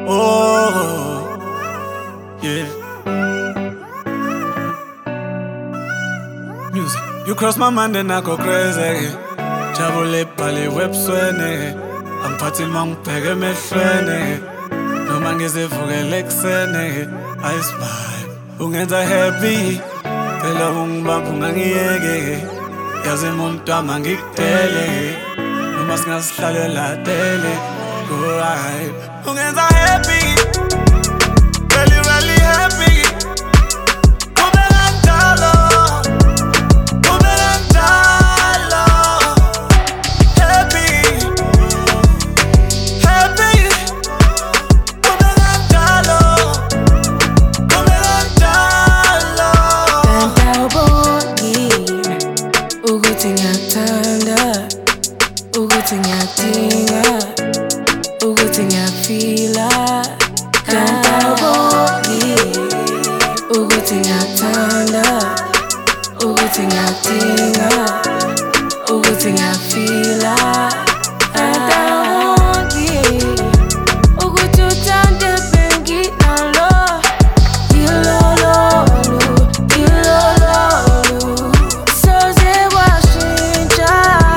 Oh, yeah. Music. You cross my mind and I go crazy. Jabule pale webswene. I'm partying mong pege me frene. No man is a fugelexene. I spy. Ungenza happy. Tela ungba pungangiyege. Yazi muntu amangikutele. Noma singazihlalela tele. Go right. Ungenza happy. Really happy. Ukuthi ngiyadinga, ukuthi ngiyafila, kantabongi. Ukuthi ngiyathanda, ukuthi ngiyadinga, ukuthi ngiyafila, kantabongi. Ukuthi uthande benginalo, ilololu, ilololu. Soze washintsha.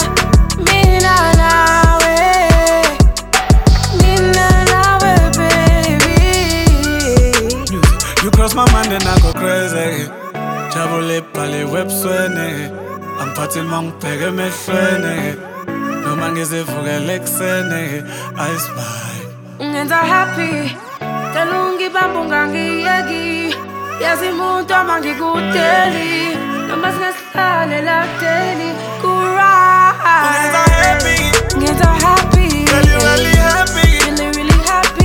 You cross my mind and I go crazy. Jabule pale webswene. I'm partying mong pege me frene. No man is a fugelexene. I spy. Ungenza happy. Talungi bambunga ngiyegi. Yazi muntu amangikuteli. Noma singahlalela teli. Ungenza happy. Ungenza happy. Really happy. Really happy.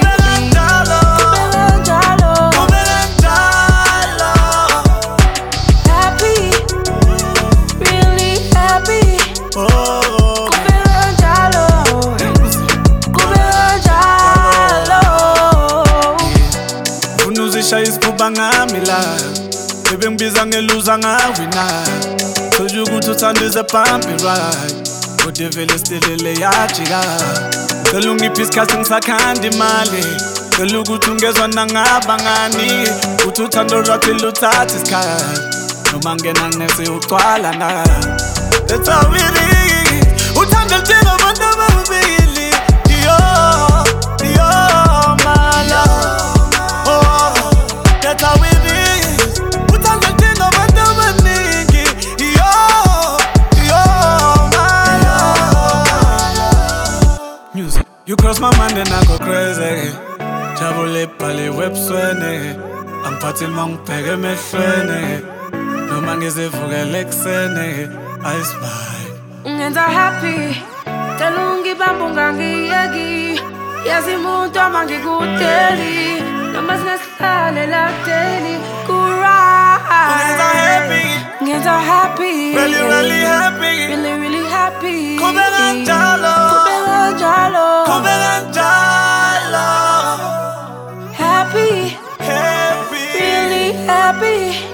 Isikuba ngamila bebe ngibiza ngeluza ngawina told you ukuthi uthanda ize bumpy ride kodwa vele stilele yajika cela ungiphe isikhathi ngisakhanda imali cela ukuthi ungezwa nangabangani uthi uthando lwakho luthatha isikhathi noma ngena nginese ugcwala na that's how it is uthando ludinga abantu ababili yo my love. That's how it is. Put on the thing of a double nigga. Yo, my love. Music. You cross my mind and I go crazy. Jabule pale webswene. I'm partying mong pege me frene. No man is a fugelexene. I spy. Ungenza happy. Talungi bambunga ngiyegi. Yazi muntu amangikuteli. Noma singahlalela teli. Ungenza happy. Ungenza happy. Really happy. Really happy. Kubela njalo. Happy. Happy. Really happy.